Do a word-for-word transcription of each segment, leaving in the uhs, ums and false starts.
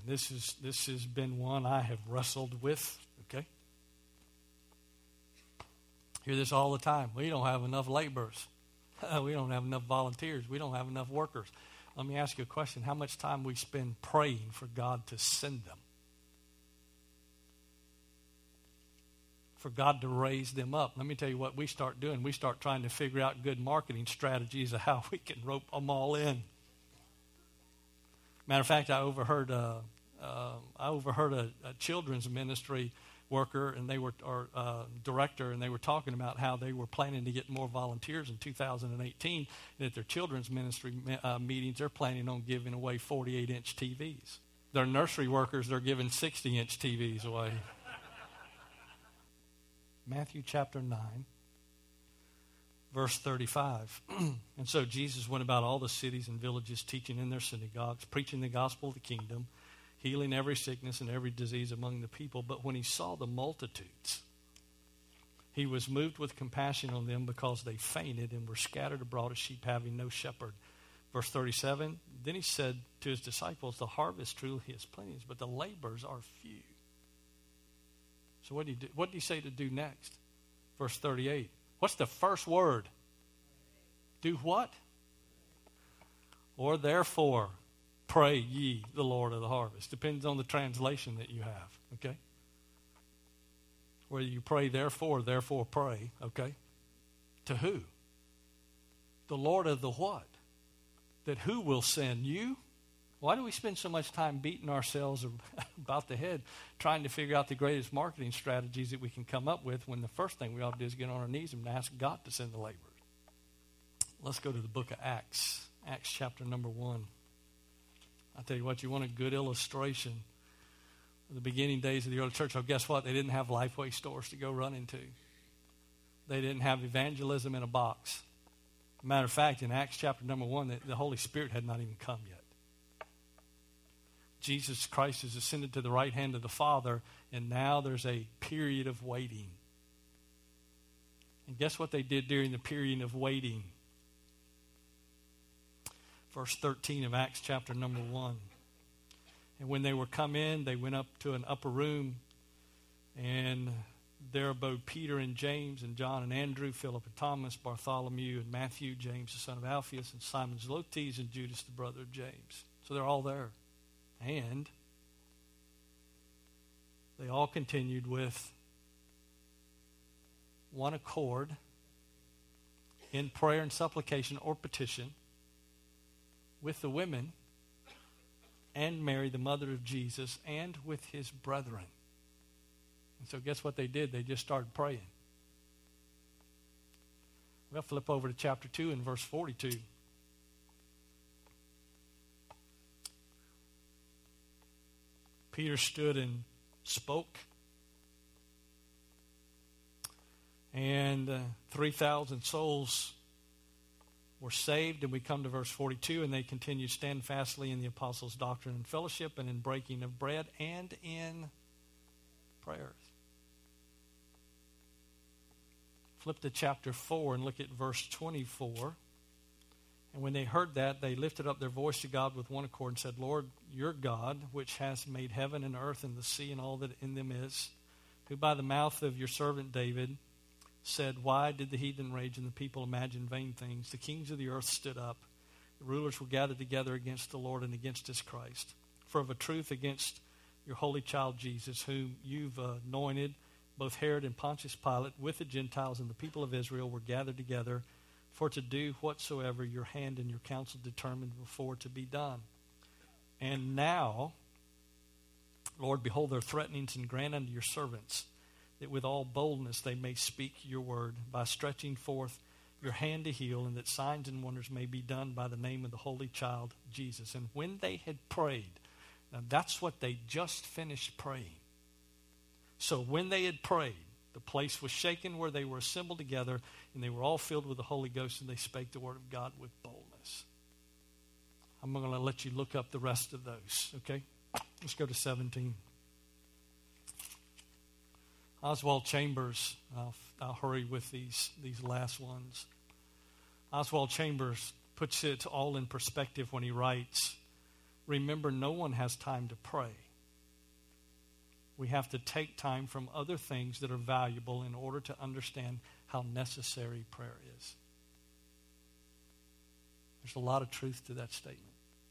this is this has been one I have wrestled with, okay? Hear this all the time. We don't have enough laborers. We don't have enough volunteers. We don't have enough workers. Let me ask you a question. How much time we spend praying for God to send them? For God to raise them up. Let me tell you what we start doing. We start trying to figure out good marketing strategies of how we can rope them all in. Matter of fact, I overheard a, uh, I overheard a, a children's ministry worker and they were or uh, director, and they were talking about how they were planning to get more volunteers in two thousand eighteen. And at their children's ministry uh, meetings, they're planning on giving away forty-eight inch T Vs. Their nursery workers, they're giving sixty inch T Vs away. Matthew chapter nine, verse thirty-five. And so Jesus went about all the cities and villages, teaching in their synagogues, preaching the gospel of the kingdom, healing every sickness and every disease among the people. But when he saw the multitudes, he was moved with compassion on them because they fainted and were scattered abroad as sheep having no shepherd. Verse thirty-seven, then he said to his disciples, the harvest truly is plenty, but the laborers are few. So what did he do? What did he say to do next? Verse thirty-eight. What's the first word? Do what? Or therefore, pray ye the Lord of the harvest. Depends on the translation that you have, okay? Whether you pray therefore, therefore pray, okay? To who? The Lord of the what? That who will send you? Why do we spend so much time beating ourselves about the head trying to figure out the greatest marketing strategies that we can come up with when the first thing we ought to do is get on our knees and ask God to send the laborers? Let's go to the book of Acts, Acts chapter number one. I'll tell you what, you want a good illustration of the beginning days of the early church. Oh, guess what? They didn't have Lifeway stores to go run into. They didn't have evangelism in a box. Matter of fact, in Acts chapter number one, the, the Holy Spirit had not even come yet. Jesus Christ has ascended to the right hand of the Father, and now there's a period of waiting. And guess what they did during the period of waiting? Verse thirteen of Acts chapter number one. And when they were come in, they went up to an upper room, and there abode Peter and James and John and Andrew, Philip and Thomas, Bartholomew and Matthew, James the son of Alphaeus, and Simon Zelotes, and Judas the brother of James. So they're all there. And they all continued with one accord in prayer and supplication or petition with the women and Mary, the mother of Jesus, and with his brethren. And so guess what they did? They just started praying. We'll flip over to chapter two and verse forty-two. Peter stood and spoke, and uh, three thousand souls were saved. And we come to verse forty-two, and they continued standfastly in the apostles' doctrine and fellowship, and in breaking of bread, and in prayers. Flip to chapter four and look at verse twenty-four. And when they heard that, they lifted up their voice to God with one accord and said, Lord, your God, which has made heaven and earth and the sea and all that in them is, who by the mouth of your servant David said, why did the heathen rage and the people imagine vain things? The kings of the earth stood up. The rulers were gathered together against the Lord and against his Christ. For of a truth against your holy child Jesus, whom you've anointed, both Herod and Pontius Pilate with the Gentiles and the people of Israel were gathered together for to do whatsoever your hand and your counsel determined before to be done. And now, Lord, behold their threatenings, and grant unto your servants that with all boldness they may speak your word by stretching forth your hand to heal, and that signs and wonders may be done by the name of the holy child Jesus. And when they had prayed, now that's what they just finished praying. So when they had prayed, the place was shaken where they were assembled together, and they were all filled with the Holy Ghost, and they spake the word of God with boldness. I'm going to let you look up the rest of those, okay? Let's go to seventeen. Oswald Chambers, I'll, I'll hurry with these, these last ones. Oswald Chambers puts it all in perspective when he writes, remember, no one has time to pray. We have to take time from other things that are valuable in order to understand how necessary prayer is. There's a lot of truth to that statement.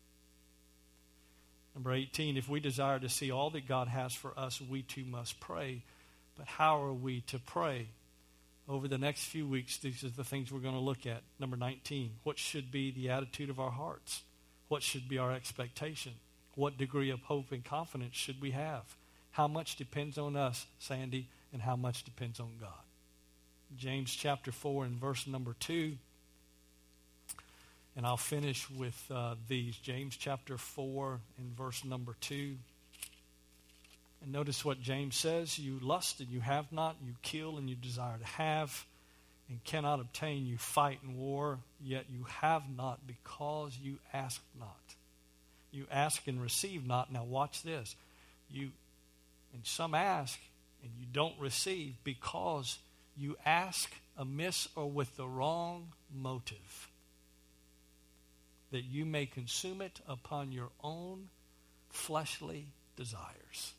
Number eighteen, if we desire to see all that God has for us, we too must pray. But how are we to pray? Over the next few weeks, these are the things we're going to look at. Number nineteen, what should be the attitude of our hearts? What should be our expectation? What degree of hope and confidence should we have? How much depends on us, Sandy, and how much depends on God? James chapter four and verse number two. And I'll finish with uh, these. James chapter four and verse number two. And notice what James says. You lust and you have not. You kill and you desire to have and cannot obtain. You fight in war, yet you have not because you ask not. You ask and receive not. Now watch this. You and some ask and you don't receive because you ask amiss or with the wrong motive, that you may consume it upon your own fleshly desires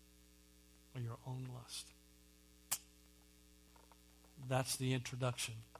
or your own lust. That's the introduction